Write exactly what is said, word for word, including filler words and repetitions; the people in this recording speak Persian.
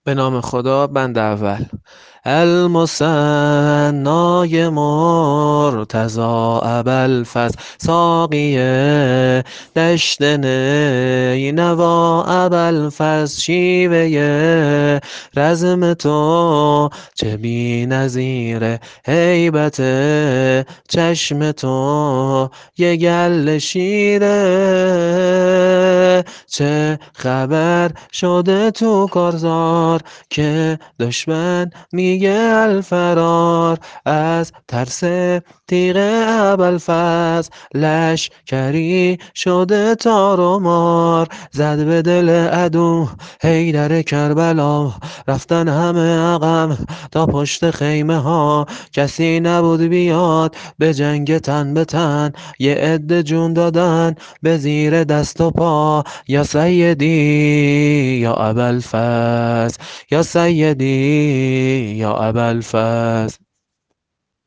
به نام خدا. بند اول. المثنای مرتضا ابوالفضل ساقیه دشت نینوا ابوالفضل شیوه رزم تو چه بی نظیره هیبت چشم تو یه گل شیره چه خبر شده تو کارزار که دشمن میگه الفرار از ترس تیغ ابوالفضل لشکری شده تار و مار زد به دل عدو حیدر کربلا رفتن همه عقب تا پشت خیمه ها کسی نبود بیاد به جنگ تن به تن یه عده جون دادن به زیر دست و پا یا سیدی یا ابوالفضل یا سیدی یا ابوالفضل.